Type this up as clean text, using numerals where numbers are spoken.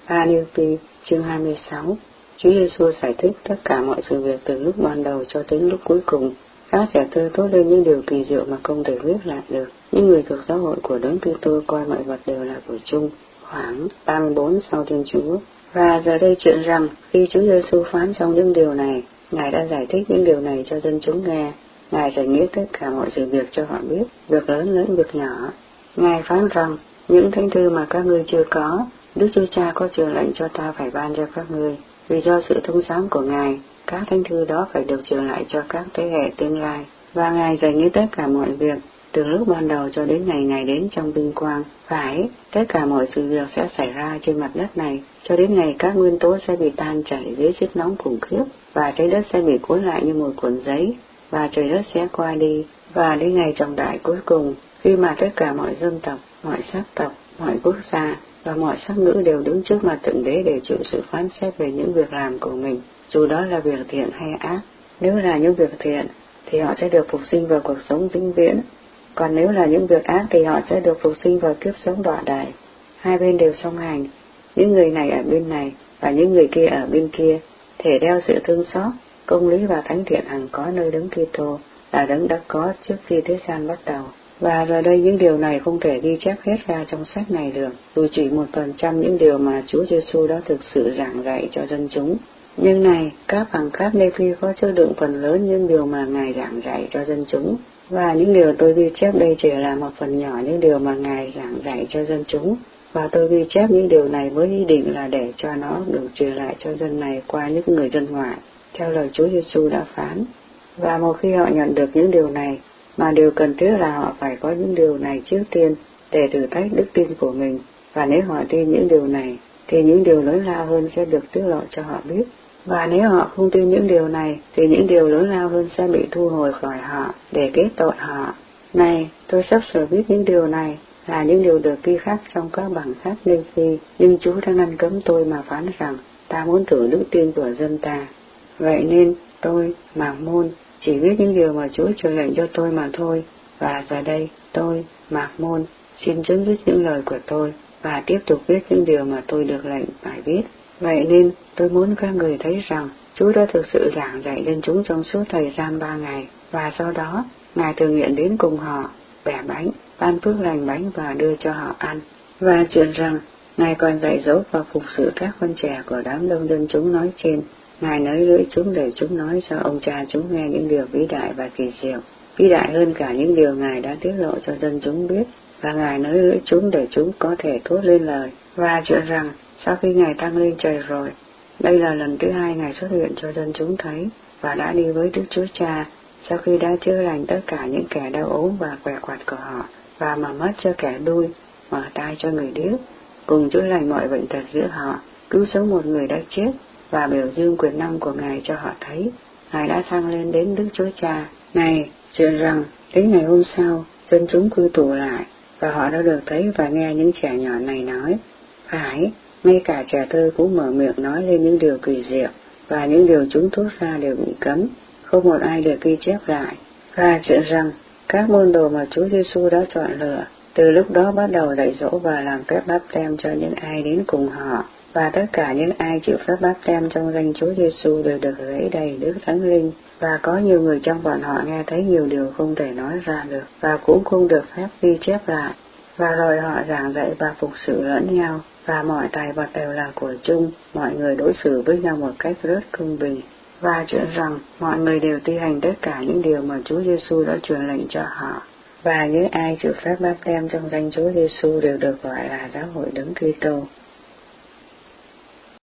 Philippi chương 26. Chúa Giêsu giải thích tất cả mọi sự việc từ lúc ban đầu cho đến lúc cuối cùng. Các trẻ thơ thốt lên những điều kỳ diệu mà không thể viết lại được. Những người thuộc giáo hội của Đấng Kitô coi mọi vật đều là của chung. Khoảng 34 sau Thiên Chúa. Và giờ đây chuyện rằng khi Chúa Giêsu phán xong những điều này, Ngài đã giải thích những điều này cho dân chúng nghe. Ngài giải nghĩa tất cả mọi sự việc cho họ biết, việc lớn lẫn việc nhỏ. Ngài phán rằng những thánh thư mà các ngươi chưa có, Đức Chúa Cha có truyền lệnh cho ta phải ban cho các ngươi. Vì do sự thông sáng của Ngài, các thánh thư đó phải được truyền lại cho các thế hệ tương lai. Và Ngài giải nghĩa tất cả mọi việc, từ lúc ban đầu cho đến ngày Ngài đến trong vinh quang. Phải, tất cả mọi sự việc sẽ xảy ra trên mặt đất này, cho đến ngày các nguyên tố sẽ bị tan chảy dưới sức nóng khủng khiếp, và trái đất sẽ bị cuốn lại như một cuộn giấy, và trời đất sẽ qua đi, và đến ngày trọng đại cuối cùng, khi mà tất cả mọi dân tộc, mọi sắc tộc, mọi quốc gia và mọi sắc ngữ đều đứng trước mặt Thượng Đế để chịu sự phán xét về những việc làm của mình, dù đó là việc thiện hay ác. Nếu là những việc thiện, thì họ sẽ được phục sinh vào cuộc sống vĩnh viễn, còn nếu là những việc ác thì họ sẽ được phục sinh vào kiếp sống đọa đày. Hai bên đều song hành, những người này ở bên này và những người kia ở bên kia, thể đeo sự thương xót, công lý và thánh thiện hằng có nơi Đấng Kitô là Đấng đã có trước khi thế gian bắt đầu. Và giờ đây những điều này không thể ghi chép hết ra trong sách này được, dù chỉ 1% những điều mà Chúa Giêsu đã thực sự giảng dạy cho dân chúng. Nhưng này, các bằng khác Nê-phi có chứa đựng phần lớn những điều mà Ngài giảng dạy cho dân chúng, và những điều tôi ghi chép đây chỉ là một phần nhỏ những điều mà Ngài giảng dạy cho dân chúng, và tôi ghi chép những điều này với ý định là để cho nó được truyền lại cho dân này qua những người dân ngoại, theo lời Chúa Giêsu đã phán. Và một khi họ nhận được những điều này, mà điều cần thiết là họ phải có những điều này trước tiên để thử thách đức tin của mình, và nếu họ tin những điều này, thì những điều lớn lao hơn sẽ được tiết lộ cho họ biết. Và nếu họ không tin những điều này, thì những điều lớn lao hơn sẽ bị thu hồi khỏi họ để kết tội họ. Này, tôi sắp sửa biết những điều này là những điều được ghi khắc trong các bằng khác Nê-phi, nhưng Chúa đã ngăn cấm tôi mà phán rằng ta muốn thử đức tin của dân ta. Vậy nên tôi, Mạc Môn, chỉ viết những điều mà Chúa truyền lệnh cho tôi mà thôi. Và giờ đây, tôi, Mạc Môn, xin chấm dứt những lời của tôi và tiếp tục viết những điều mà tôi được lệnh phải viết. Vậy nên, tôi muốn các người thấy rằng Chúa đã thực sự giảng dạy lên chúng trong suốt thời gian 3 ngày, và sau đó, Ngài thường nguyện đến cùng họ, bẻ bánh, ban phước lành bánh và đưa cho họ ăn. Và chuyện rằng, Ngài còn dạy dỗ và phục sự các con trẻ của đám đông dân chúng nói trên. Ngài nới lưỡi chúng để chúng nói cho ông cha chúng nghe những điều vĩ đại và kỳ diệu, vĩ đại hơn cả những điều Ngài đã tiết lộ cho dân chúng biết, và Ngài nới lưỡi chúng để chúng có thể thốt lên lời. Và chuyện rằng, sau khi Ngài tăng lên trời rồi, đây là lần thứ 2 Ngài xuất hiện cho dân chúng thấy, và đã đi với Đức Chúa Cha, sau khi đã chữa lành tất cả những kẻ đau ốm và què quặt của họ, và mở mắt cho kẻ đuôi, mở tai cho người điếc, cùng chữa lành mọi bệnh tật giữa họ, cứu sống một người đã chết, và biểu dương quyền năng của Ngài cho họ thấy. Ngài đã thăng lên đến Đức Chúa Cha. Này, chuyện rằng, đến ngày hôm sau, dân chúng quy tụ lại, và họ đã được thấy và nghe những trẻ nhỏ này nói. Phải, ngay cả trẻ thơ cũng mở miệng nói lên những điều kỳ diệu, và những điều chúng thốt ra đều bị cấm, không một ai được ghi chép lại. Và chuyện rằng, các môn đồ mà Chúa Giêsu đã chọn lựa, từ lúc đó bắt đầu dạy dỗ và làm phép báp têm cho những ai đến cùng họ, và tất cả những ai chịu phép báp têm trong danh Chúa Giêsu đều được rẫy đầy Đức Thánh Linh. Và có nhiều người trong bọn họ nghe thấy nhiều điều không thể nói ra được, và cũng không được phép ghi chép lại. Và rồi họ giảng dạy và phục sự lẫn nhau, và mọi tài vật đều là của chung, mọi người đối xử với nhau một cách rất công bình. Và chuyện rằng, mọi người đều thi hành tất cả những điều mà Chúa Giêsu đã truyền lệnh cho họ. Và những ai chịu phép báp têm trong danh Chúa Giêsu đều được gọi là giáo hội Đấng Kitô.